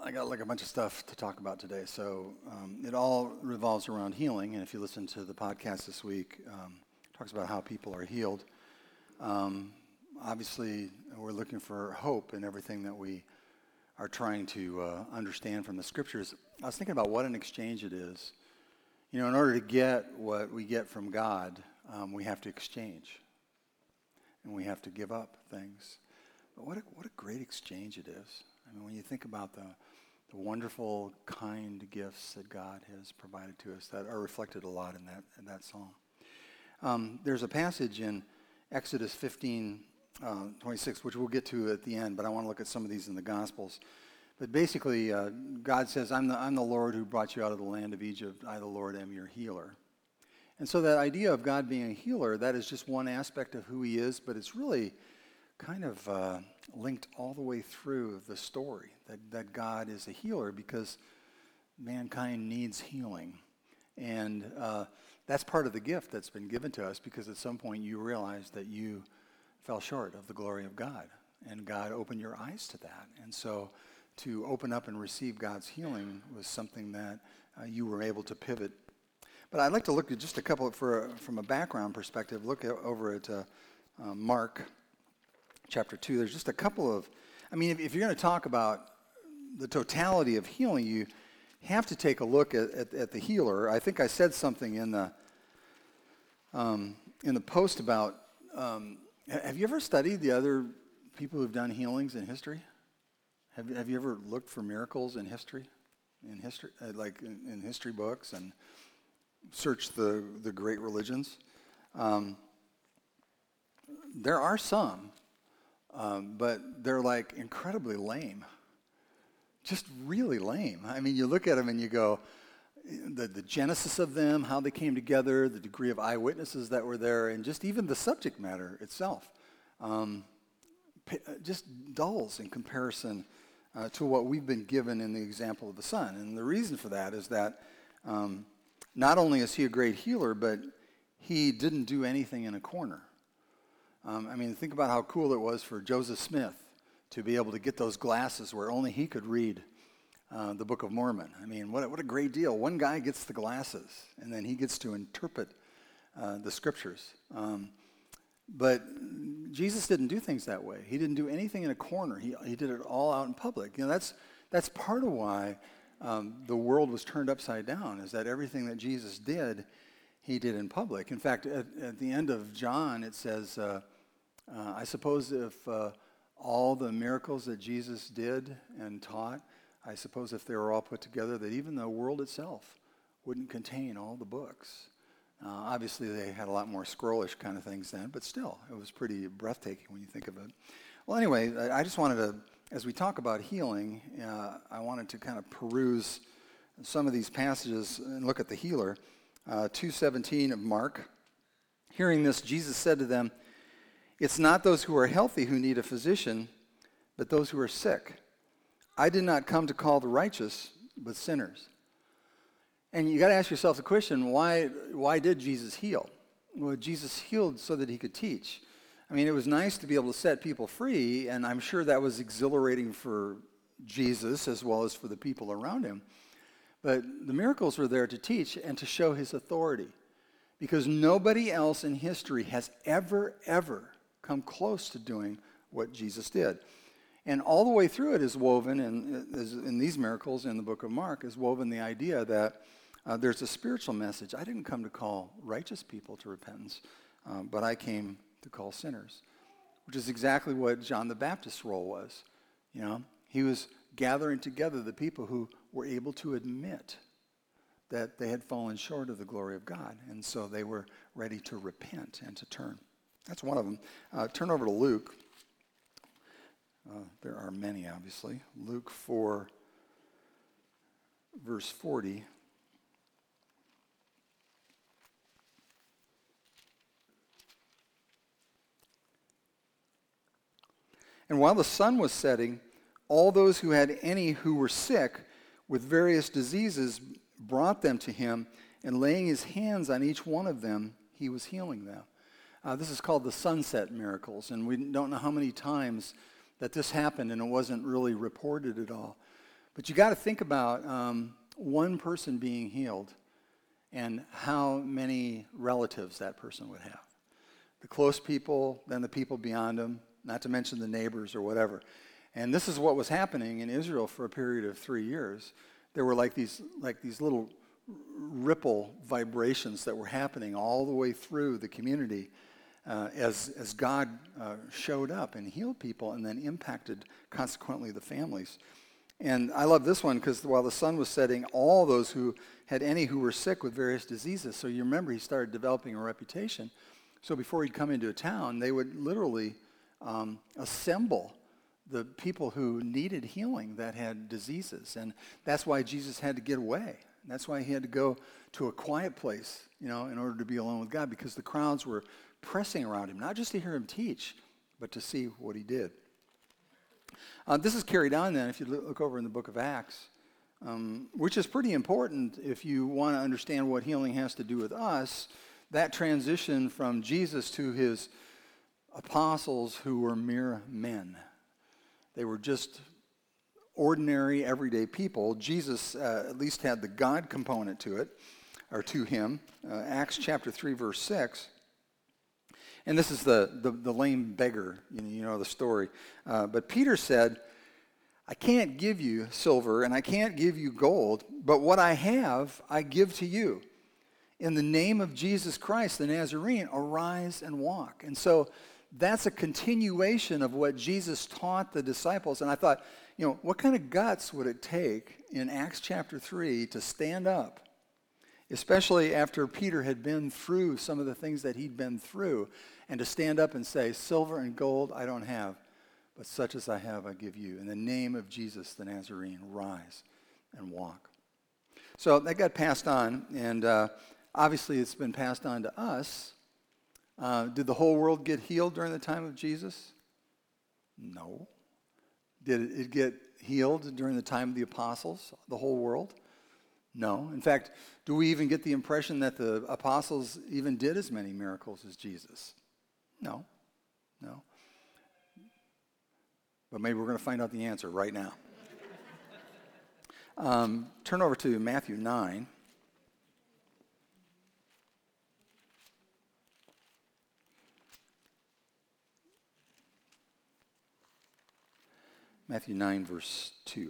I got like a bunch of stuff to talk about today. So it all revolves around healing. And if you listen to the podcast this week, it talks about how people are healed. Obviously, we're looking for hope in everything that we are trying to understand from the scriptures. I was thinking about what an exchange it is. You know, in order to get what we get from God, we have to exchange. And we have to give up things. But what a great exchange it is. I mean, when you think about the wonderful, kind gifts that God has provided to us that are reflected a lot in that song. There's a passage in Exodus 15:26, which we'll get to at the end, but I want to look at some of these in the Gospels. But basically, God says, I'm the Lord who brought you out of the land of Egypt. I, the Lord, am your healer. And so that idea of God being a healer, that is just one aspect of who he is, but it's really kind of linked all the way through the story, that God is a healer because mankind needs healing. And that's part of the gift that's been given to us, because at some point you realize that you fell short of the glory of God, and God opened your eyes to that. And so to open up and receive God's healing was something that you were able to pivot. But I'd like to look at just a couple, from a background perspective, over at Mark chapter 2. There's just a couple of, if you're going to talk about the totality of healing, you have to take a look at the healer. I think I said something in the post about, have you ever studied the other people who've done healings in history? Have you ever looked for miracles in history? In history books, and searched the great religions? There are some. But they're like incredibly lame, just really lame. I mean, you look at them and you go, the genesis of them, how they came together, the degree of eyewitnesses that were there, and just even the subject matter itself, just dulls in comparison to what we've been given in the example of the Son. And the reason for that is that not only is he a great healer, but he didn't do anything in a corner. Think about how cool it was for Joseph Smith to be able to get those glasses where only he could read the Book of Mormon. I mean, what a great deal. One guy gets the glasses, and then he gets to interpret the scriptures. But Jesus didn't do things that way. He didn't do anything in a corner. He did it all out in public. You know, that's part of why the world was turned upside down, is that everything that Jesus did, he did in public. In fact, at the end of John, it says, I suppose if all the miracles that Jesus did and taught, I suppose if they were all put together, that even the world itself wouldn't contain all the books. Obviously, they had a lot more scrollish kind of things then, but still, it was pretty breathtaking when you think of it. Well, anyway, I just wanted to, as we talk about healing, I wanted to kind of peruse some of these passages and look at the healer. 2:17 of Mark. Hearing this, Jesus said to them, "It's not those who are healthy who need a physician, but those who are sick. I did not come to call the righteous, but sinners." And you got to ask yourself the question, why did Jesus heal? Well, Jesus healed so that he could teach. It was nice to be able to set people free, and I'm sure that was exhilarating for Jesus as well as for the people around him. But the miracles were there to teach and to show his authority, because nobody else in history has ever come close to doing what Jesus did. And all the way through it is woven, in these miracles in the book of Mark, is woven the idea that there's a spiritual message. I didn't come to call righteous people to repentance, but I came to call sinners, which is exactly what John the Baptist's role was. You know, he was gathering together the people who were able to admit that they had fallen short of the glory of God, and so they were ready to repent and to turn. That's one of them. Turn over to Luke. There are many, obviously. Luke 4, verse 40. And while the sun was setting, all those who had any who were sick with various diseases brought them to him, and laying his hands on each one of them, he was healing them. This is called the sunset miracles, and we don't know how many times that this happened, and it wasn't really reported at all. But you got to think about one person being healed and how many relatives that person would have. The close people, then the people beyond them, not to mention the neighbors or whatever. And this is what was happening in Israel for a period of 3 years. There were like these little ripple vibrations that were happening all the way through the community as God showed up and healed people and then impacted, consequently, the families. And I love this one because while the sun was setting, all those who had any who were sick with various diseases. So you remember he started developing a reputation. So before he'd come into a town, they would literally assemble the people who needed healing that had diseases. And that's why Jesus had to get away. That's why he had to go to a quiet place, in order to be alone with God, because the crowds were pressing around him, not just to hear him teach, but to see what he did. This is carried on then, if you look over in the book of Acts, which is pretty important if you want to understand what healing has to do with us. That transition from Jesus to his apostles who were mere men. They were just ordinary, everyday people. Jesus at least had the God component to it, or to him. Acts chapter 3, verse 6. And this is the lame beggar, you know the story. But Peter said, I can't give you silver and I can't give you gold, but what I have I give to you. In the name of Jesus Christ, the Nazarene, arise and walk. And so that's a continuation of what Jesus taught the disciples. And I thought, what kind of guts would it take in Acts chapter 3 to stand up, especially after Peter had been through some of the things that he'd been through, and to stand up and say, silver and gold I don't have, but such as I have I give you. In the name of Jesus the Nazarene, rise and walk. So that got passed on, and obviously it's been passed on to us. Did the whole world get healed during the time of Jesus? No. Did it get healed during the time of the apostles, the whole world? No. In fact, do we even get the impression that the apostles even did as many miracles as Jesus? No. But maybe we're going to find out the answer right now. Turn over to Matthew 9. Matthew 9, verse 2.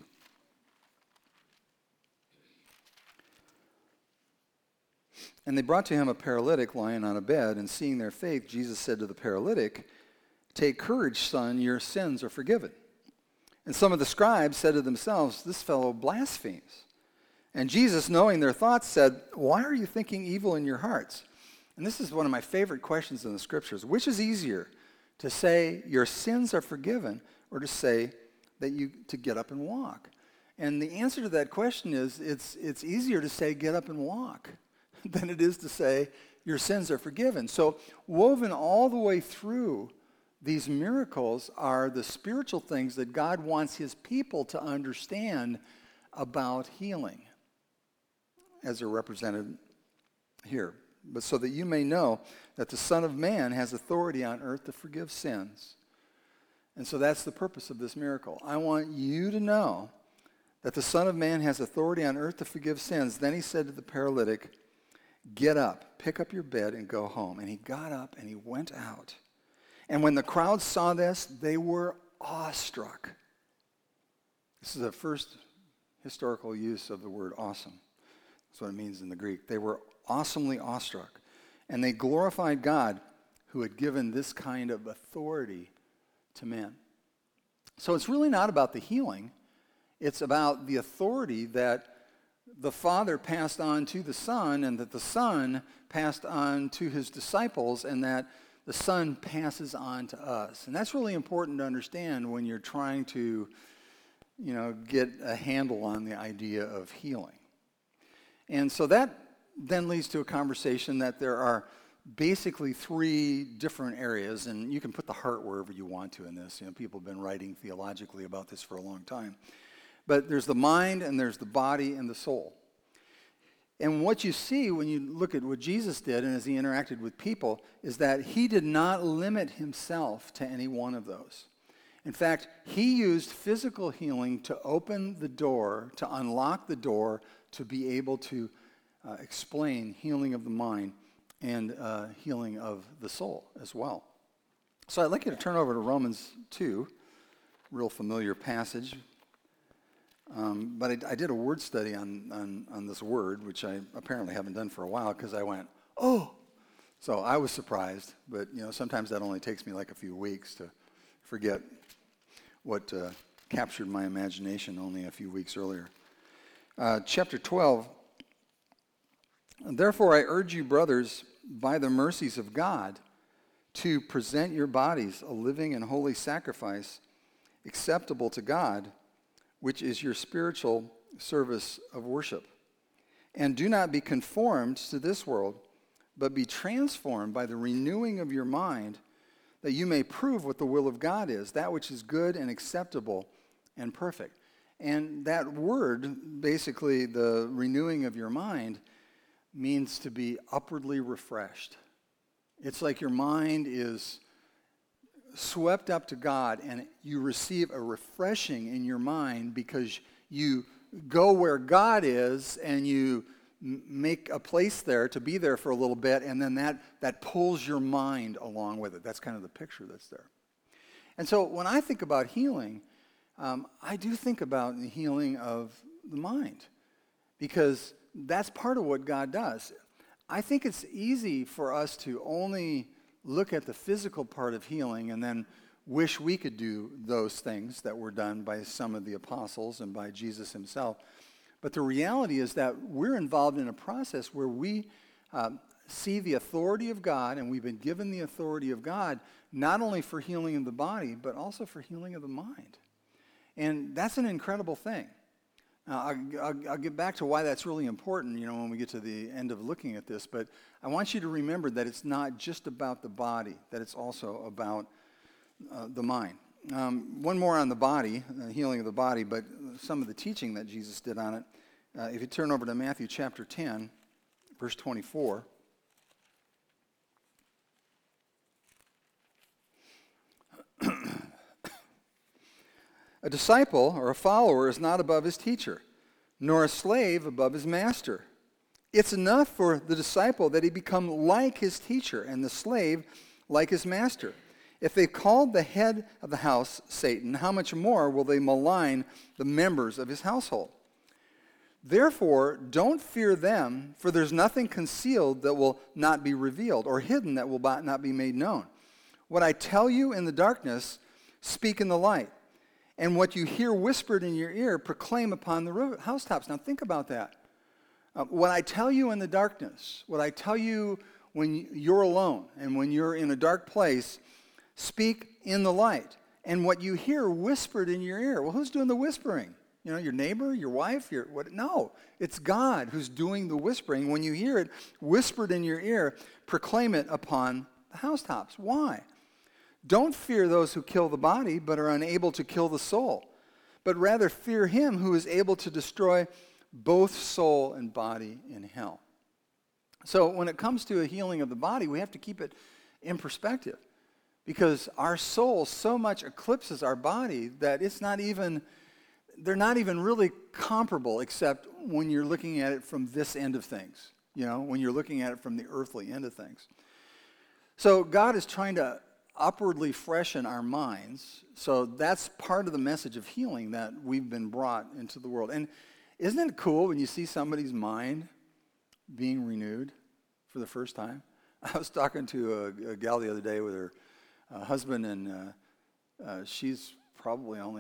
And they brought to him a paralytic lying on a bed, and seeing their faith, Jesus said to the paralytic, take courage, son, your sins are forgiven. And some of the scribes said to themselves, this fellow blasphemes. And Jesus, knowing their thoughts, said, why are you thinking evil in your hearts? And this is one of my favorite questions in the scriptures. Which is easier, to say your sins are forgiven, or to say to get up and walk? And the answer to that question is it's easier to say get up and walk than it is to say your sins are forgiven. So woven all the way through these miracles are the spiritual things that God wants his people to understand about healing, as are represented here. But so that you may know that the Son of Man has authority on earth to forgive sins. And so that's the purpose of this miracle. I want you to know that the Son of Man has authority on earth to forgive sins. Then he said to the paralytic, get up, pick up your bed, and go home. And he got up and he went out. And when the crowd saw this, they were awestruck. This is the first historical use of the word awesome. That's what it means in the Greek. They were awesomely awestruck. And they glorified God who had given this kind of authority to men. So it's really not about the healing. It's about the authority that the Father passed on to the Son, and that the Son passed on to his disciples, and that the Son passes on to us. And that's really important to understand when you're trying to, get a handle on the idea of healing. And so that then leads to a conversation that there are basically 3 different areas, and you can put the heart wherever you want to in this. People have been writing theologically about this for a long time. But there's the mind, and there's the body, and the soul. And what you see when you look at what Jesus did and as he interacted with people is that he did not limit himself to any one of those. In fact, he used physical healing to open the door, to unlock the door, to be able to explain healing of the mind and healing of the soul as well. So I'd like you to turn over to Romans 2, real familiar passage. But I did a word study on this word, which I apparently haven't done for a while, because I went, oh! So I was surprised, but sometimes that only takes me like a few weeks to forget what captured my imagination only a few weeks earlier. Chapter 12, therefore I urge you, brothers, by the mercies of God, to present your bodies a living and holy sacrifice, acceptable to God, which is your spiritual service of worship. And do not be conformed to this world, but be transformed by the renewing of your mind, that you may prove what the will of God is, that which is good and acceptable and perfect. And that word, basically the renewing of your mind, means to be upwardly refreshed. It's like your mind is swept up to God, and you receive a refreshing in your mind because you go where God is and you make a place there to be there for a little bit, and then that pulls your mind along with it. That's kind of the picture that's there. And so when I think about healing, I do think about the healing of the mind, because that's part of what God does. I think it's easy for us to only look at the physical part of healing and then wish we could do those things that were done by some of the apostles and by Jesus himself. But the reality is that we're involved in a process where we see the authority of God, and we've been given the authority of God not only for healing of the body, but also for healing of the mind. And that's an incredible thing. Now, I'll get back to why that's really important, when we get to the end of looking at this. But I want you to remember that it's not just about the body, that it's also about the mind. One more on the body, healing of the body, but some of the teaching that Jesus did on it. If you turn over to Matthew chapter 10, verse 24. A disciple or a follower is not above his teacher, nor a slave above his master. It's enough for the disciple that he become like his teacher, and the slave like his master. If they called the head of the house Satan, how much more will they malign the members of his household? Therefore, don't fear them, for there's nothing concealed that will not be revealed, or hidden that will not be made known. What I tell you in the darkness, speak in the light. And what you hear whispered in your ear, proclaim upon the housetops. Now think about that. What I tell you in the darkness, what I tell you when you're alone and when you're in a dark place, speak in the light. And what you hear whispered in your ear. Well, who's doing the whispering? Your neighbor, your wife, what? No, it's God who's doing the whispering. When you hear it whispered in your ear, proclaim it upon the housetops. Why? Don't fear those who kill the body, but are unable to kill the soul, but rather fear him who is able to destroy both soul and body in hell. So when it comes to a healing of the body, we have to keep it in perspective, because our soul so much eclipses our body that they're not even really comparable, except when you're looking at it from this end of things, when you're looking at it from the earthly end of things. So God is trying to upwardly freshen our minds. So that's part of the message of healing that we've been brought into the world. And isn't it cool when you see somebody's mind being renewed for the first time? I was talking to a gal the other day with her husband, and she's probably only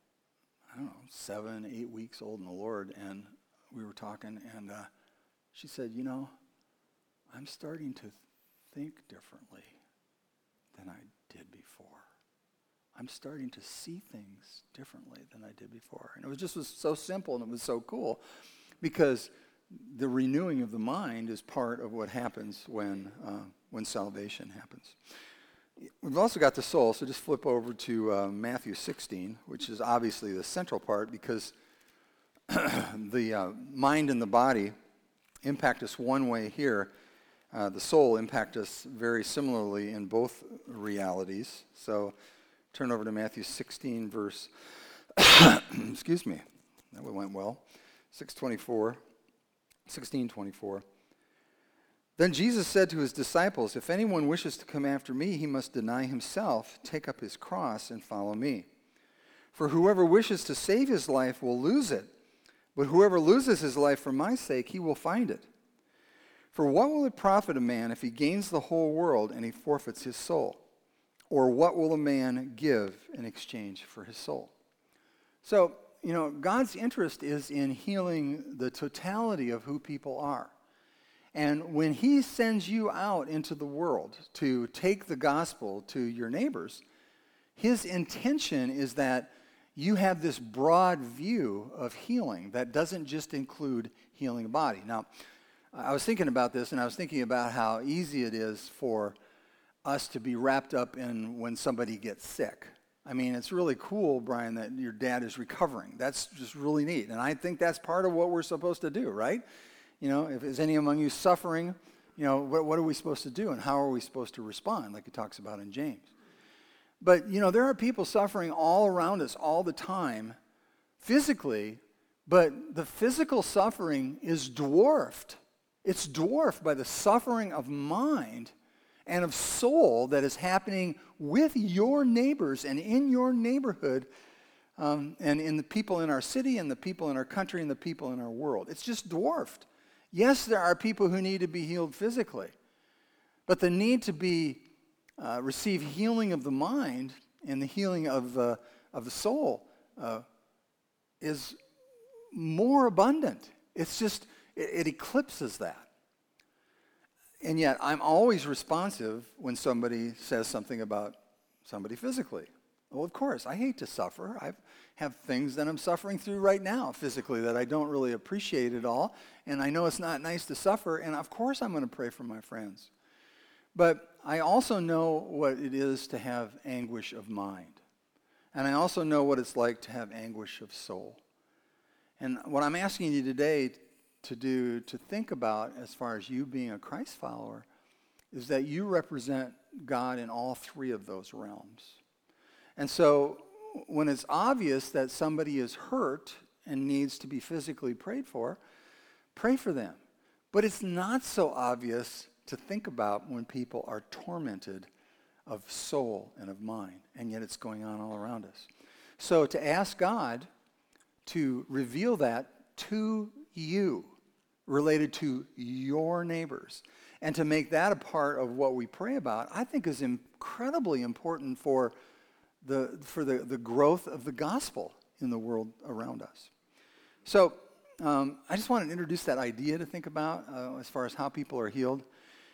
7, 8 weeks old in the Lord. And we were talking, and she said, I'm starting to think differently than I did before. I'm starting to see things differently than I did before. And it was so simple, and it was so cool, because the renewing of the mind is part of what happens when salvation happens. We've also got the soul, so just flip over to Matthew 16, which is obviously the central part, because the mind and the body impact us one way here. The soul impacts us very similarly in both realities. So Turn over to Matthew 16, verse, excuse me, that went well, 16:24. Then Jesus said to his disciples, "If anyone wishes to come after me, he must deny himself, take up his cross, and follow me. For whoever wishes to save his life will lose it, but whoever loses his life for my sake, he will find it. For what will it profit a man if he gains the whole world and he forfeits his soul? Or what will a man give in exchange for his soul?" So, God's interest is in healing the totality of who people are. And when he sends you out into the world to take the gospel to your neighbors, his intention is that you have this broad view of healing that doesn't just include healing the body. Now, I was thinking about this, and I was thinking about how easy it is for us to be wrapped up in when somebody gets sick. I mean, it's really cool, Brian, that your dad is recovering. That's just really neat. And I think that's part of what we're supposed to do, right? If there's any among you suffering, what are we supposed to do and how are we supposed to respond, like it talks about in James? But, there are people suffering all around us all the time, physically, but the physical suffering is dwarfed. It's dwarfed by the suffering of mind and of soul that is happening with your neighbors and in your neighborhood and in the people in our city and the people in our country and the people in our world. It's just dwarfed. Yes, there are people who need to be healed physically, but the need to receive healing of the mind and the healing of the soul is more abundant. It's just, it eclipses that. And yet, I'm always responsive when somebody says something about somebody physically. Well, of course, I hate to suffer. I have things that I'm suffering through right now physically that I don't really appreciate at all. And I know it's not nice to suffer. And of course, I'm going to pray for my friends. But I also know what it is to have anguish of mind. And I also know what it's like to have anguish of soul. And what I'm asking you today to think about as far as you being a Christ follower is that you represent God in all three of those realms. And so when it's obvious that somebody is hurt and needs to be physically prayed for, pray for them. But it's not so obvious to think about when people are tormented of soul and of mind, and yet it's going on all around us. So to ask God to reveal that to you, related to your neighbors, and to make that a part of what we pray about, I think is incredibly important for the growth of the gospel in the world around us. So I just wanted to introduce that idea to think about as far as how people are healed.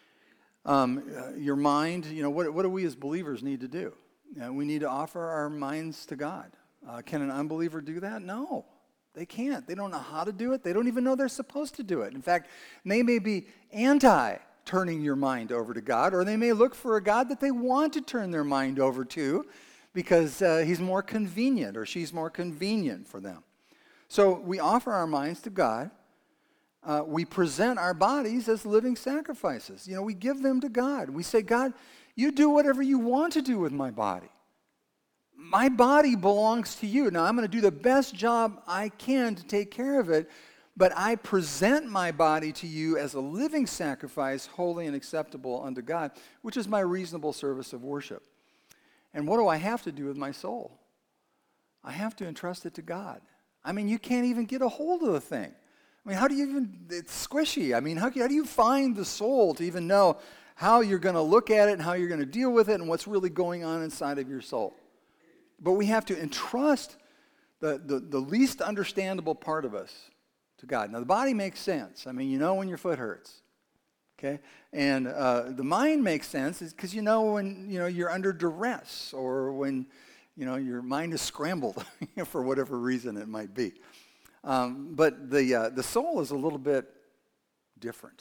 Your mind, what do we as believers need to do? We need to offer our minds to God. Can an unbeliever do that? No, they can't. They don't know how to do it. They don't even know they're supposed to do it. In fact, they may be anti-turning your mind over to God, or they may look for a God that they want to turn their mind over to because he's more convenient or she's more convenient for them. So we offer our minds to God. We present our bodies as living sacrifices. We give them to God. We say, God, you do whatever you want to do with my body. My body belongs to you. Now, I'm going to do the best job I can to take care of it, but I present my body to you as a living sacrifice, holy and acceptable unto God, which is my reasonable service of worship. And what do I have to do with my soul? I have to entrust it to God. I mean, you can't even get a hold of the thing. I mean, how do you even, it's squishy. I mean, how do you find the soul to even know how you're going to look at it and how you're going to deal with it and what's really going on inside of your soul? But we have to entrust the least understandable part of us to God. Now, the body makes sense. I mean, when your foot hurts, okay? And the mind makes sense because when, you're under duress or when, your mind is scrambled for whatever reason it might be. But the soul is a little bit different.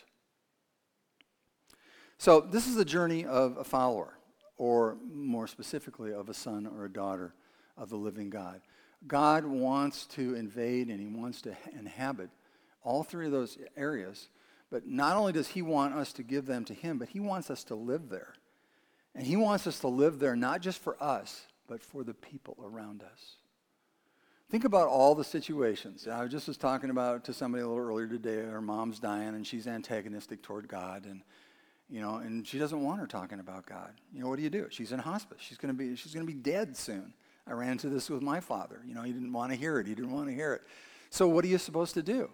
So this is the journey of a follower, or more specifically of a son or a daughter of the living God. God wants to invade and he wants to inhabit all three of those areas, but not only does he want us to give them to him, but he wants us to live there. And he wants us to live there not just for us, but for the people around us. Think about all the situations. I just was talking about to somebody a little earlier today, her mom's dying and she's antagonistic toward God, and and she doesn't want her talking about God. What do? She's in hospice. She's going to be dead soon. I ran into this with my father. He didn't want to hear it. He didn't want to hear it. So what are you supposed to do?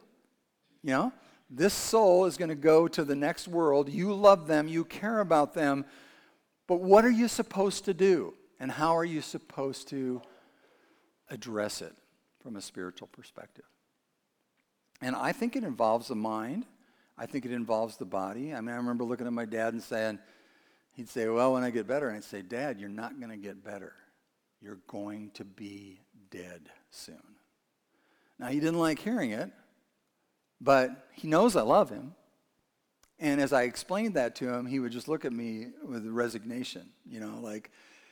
This soul is going to go to the next world. You love them. You care about them. But what are you supposed to do? And how are you supposed to address it from a spiritual perspective? And I think it involves the mind. I think it involves the body. I remember looking at my dad and saying, he'd say, well, when I get better, and I'd say, Dad, you're not going to get better. You're going to be dead soon. Now, he didn't like hearing it, but he knows I love him. And as I explained that to him, he would just look at me with resignation, and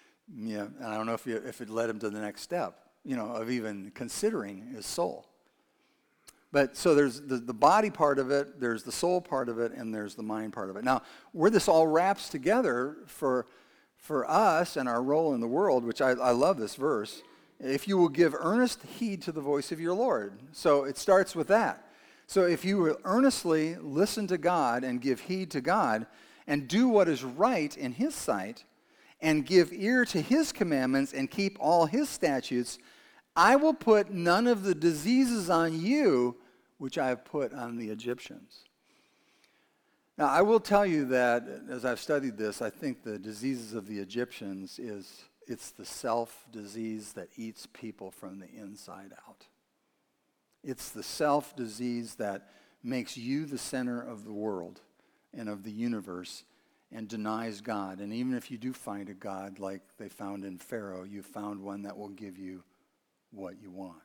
I don't know if it led him to the next step, of even considering his soul. But so there's the body part of it, there's the soul part of it, and there's the mind part of it. Now, where this all wraps together for us and our role in the world, which I love this verse, if you will give earnest heed to the voice of your Lord. So it starts with that. So if you will earnestly listen to God and give heed to God and do what is right in his sight and give ear to his commandments and keep all his statutes, I will put none of the diseases on you which I have put on the Egyptians. Now, I will tell you that as I've studied this, I think the diseases of the Egyptians it's the self-disease that eats people from the inside out. It's the self-disease that makes you the center of the world and of the universe and denies God. And even if you do find a God like they found in Pharaoh, you found one that will give you what you want.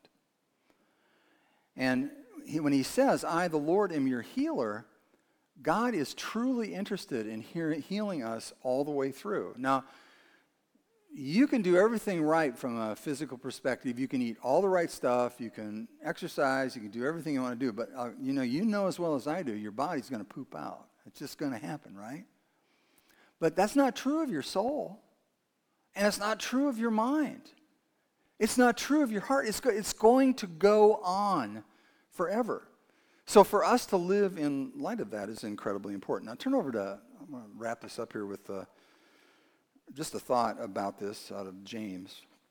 And when he says, I, the Lord, am your healer, God is truly interested in healing us all the way through. Now, you can do everything right from a physical perspective. You can eat all the right stuff. You can exercise. You can do everything you want to do. But you know as well as I do, your body's going to poop out. It's just going to happen, right? But that's not true of your soul. And it's not true of your mind. It's not true of your heart. It's going to go on forever. So for us to live in light of that is incredibly important. Now I'm going to wrap this up here with just a thought about this out of James.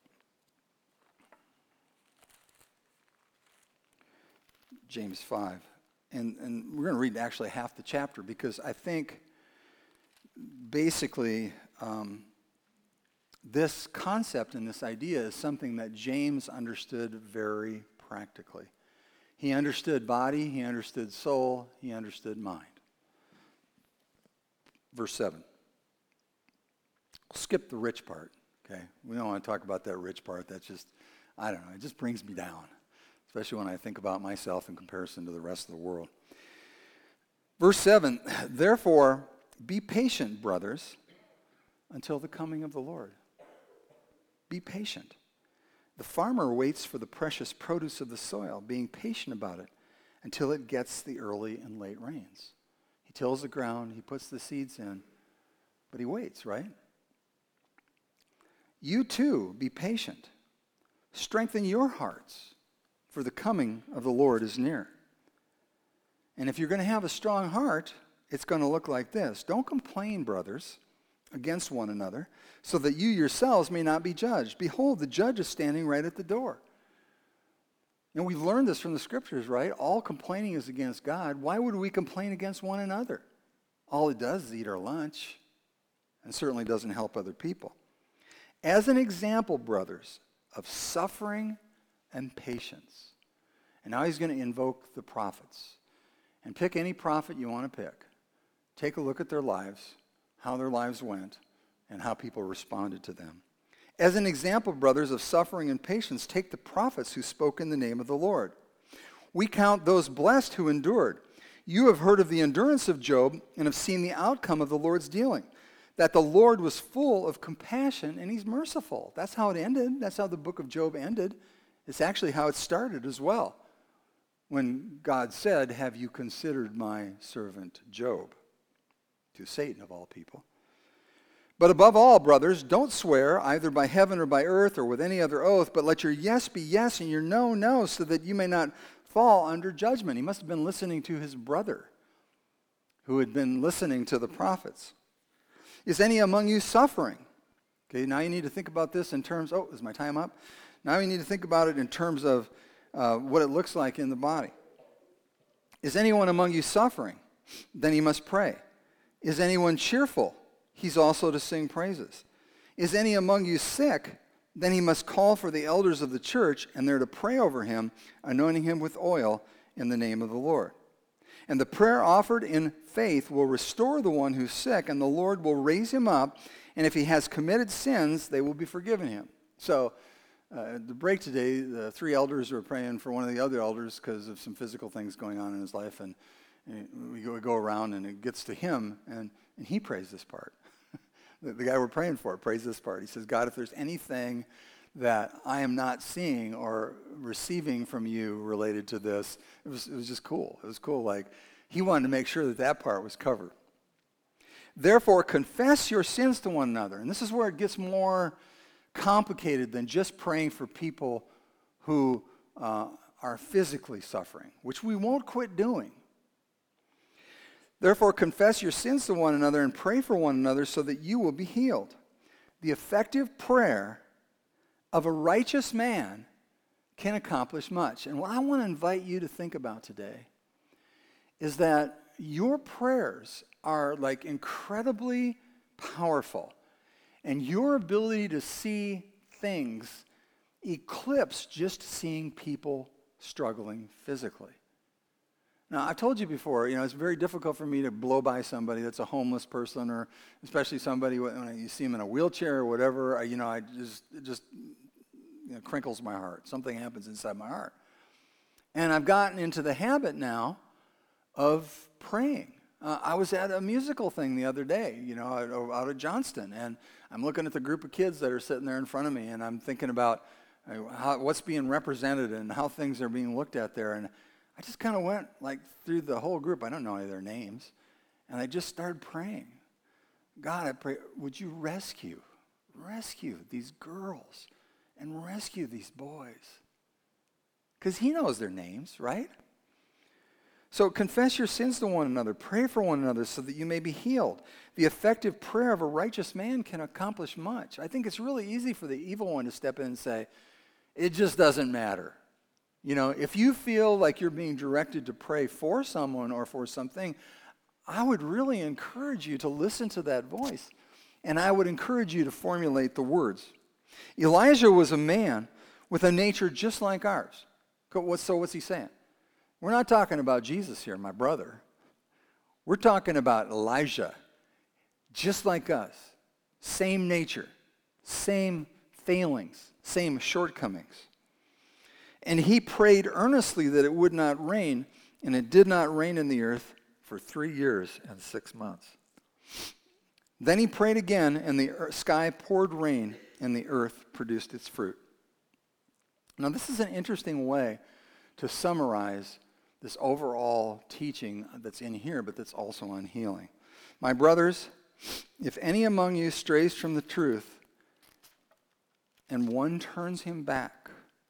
James 5. And we're going to read actually half the chapter because I think basically this concept and this idea is something that James understood very practically. He understood body, he understood soul, he understood mind. Verse 7. Skip the rich part, okay? We don't want to talk about that rich part. That's just, I don't know, it just brings me down, especially when I think about myself in comparison to the rest of the world. Verse 7, therefore, be patient, brothers, until the coming of the Lord. Be patient. The farmer waits for the precious produce of the soil, being patient about it until it gets the early and late rains. He tills the ground, he puts the seeds in, but he waits, right? You too, be patient. Strengthen your hearts, for the coming of the Lord is near. And if you're going to have a strong heart, it's going to look like this. Don't complain, brothers, against one another, so that you yourselves may not be judged. Behold, the judge is standing right at the door. And we've learned this from the scriptures, right? All complaining is against God. Why would we complain against one another? All it does is eat our lunch, and certainly doesn't help other people. As an example, brothers, of suffering and patience. And now he's going to invoke the prophets. And pick any prophet you want to pick. Take a look at their lives, how their lives went, and how people responded to them. As an example, brothers, of suffering and patience, take the prophets who spoke in the name of the Lord. We count those blessed who endured. You have heard of the endurance of Job and have seen the outcome of the Lord's dealing. That the Lord was full of compassion and he's merciful. That's how it ended. That's how the book of Job ended. It's actually how it started as well. When God said, have you considered my servant Job? To Satan of all people. But above all, brothers, don't swear either by heaven or by earth or with any other oath, but let your yes be yes and your no, no, so that you may not fall under judgment. He must have been listening to his brother, who had been listening to the prophets. Is any among you suffering? Okay, now you need to think about this in terms, is my time up? Now you need to think about it in terms of what it looks like in the body. Is anyone among you suffering? Then he must pray. Is anyone cheerful? He's also to sing praises. Is any among you sick? Then he must call for the elders of the church, and they're to pray over him, anointing him with oil in the name of the Lord. And the prayer offered in faith will restore the one who's sick, and the Lord will raise him up, and if he has committed sins, they will be forgiven him. So, at the break today, the three elders were praying for one of the other elders because of some physical things going on in his life, and we go around, and it gets to him, and he prays this part. The guy we're praying for prays this part. He says, God, if there's anything that I am not seeing or receiving from you related to this, it was just cool. It was cool. Like, he wanted to make sure that part was covered. Therefore, confess your sins to one another. And this is where it gets more complicated than just praying for people who are physically suffering, which we won't quit doing. Therefore, confess your sins to one another and pray for one another so that you will be healed. The effective prayer of a righteous man can accomplish much. And what I want to invite you to think about today is that your prayers are like incredibly powerful, and your ability to see things eclipse just seeing people struggling physically. Now, I've told you before, it's very difficult for me to blow by somebody that's a homeless person, or especially somebody when you see them in a wheelchair or whatever. It just crinkles my heart. Something happens inside my heart. And I've gotten into the habit now of praying. I was at a musical thing the other day, out of Johnston, and I'm looking at the group of kids that are sitting there in front of me, and I'm thinking about what's being represented and how things are being looked at there. And I just kind of went through the whole group. I don't know any of their names. And I just started praying. God, I pray, would you rescue these girls and rescue these boys? Because he knows their names, right? So confess your sins to one another. Pray for one another so that you may be healed. The effective prayer of a righteous man can accomplish much. I think it's really easy for the evil one to step in and say, it just doesn't matter. If you feel like you're being directed to pray for someone or for something, I would really encourage you to listen to that voice. And I would encourage you to formulate the words. Elijah was a man with a nature just like ours. So what's he saying? We're not talking about Jesus here, my brother. We're talking about Elijah, just like us. Same nature, same failings, same shortcomings. And he prayed earnestly that it would not rain, and it did not rain in the earth for 3 years and 6 months. Then he prayed again, and the sky poured rain, and the earth produced its fruit. Now, this is an interesting way to summarize this overall teaching that's in here, but that's also on healing. My brothers, if any among you strays from the truth, and one turns him back,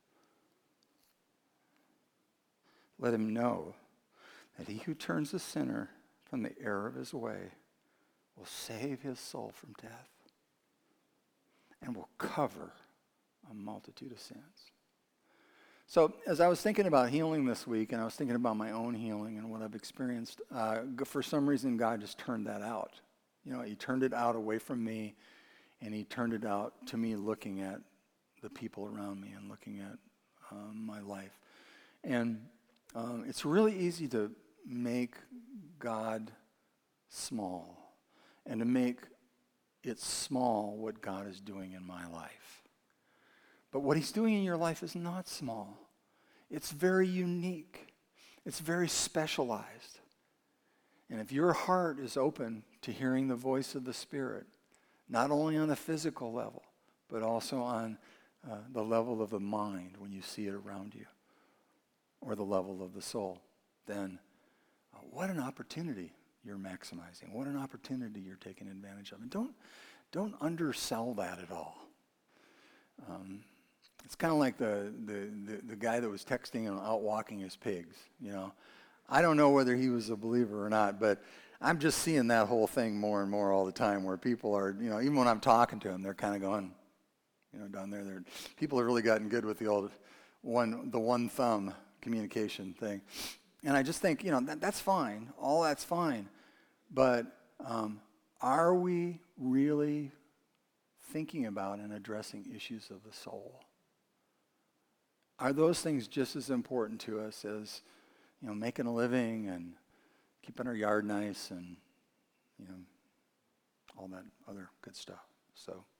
let him know that he who turns the sinner from the error of his way will save his soul from death and will cover a multitude of sins. So as I was thinking about healing this week, and I was thinking about my own healing and what I've experienced, for some reason God just turned that out. He turned it out away from me, and he turned it out to me looking at the people around me and looking at my life. And it's really easy to make God small and to make it small what God is doing in my life. But what he's doing in your life is not small. It's very unique. It's very specialized. And if your heart is open to hearing the voice of the Spirit, not only on the physical level, but also on the level of the mind when you see it around you, or the level of the soul, then what an opportunity you're maximizing. What an opportunity you're taking advantage of. And don't undersell that at all. It's kind of like the guy that was texting and out walking his pigs, you know. I don't know whether he was a believer or not, but I'm just seeing that whole thing more and more all the time where people are, you know, even when I'm talking to them, they're kind of going, you know, down there. People have really gotten good with the old one thumb communication thing. And I just think, you know, that's fine. All that's fine. But are we really thinking about and addressing issues of the soul? Are those things just as important to us as, you know, making a living and keeping our yard nice and, you know, all that other good stuff? So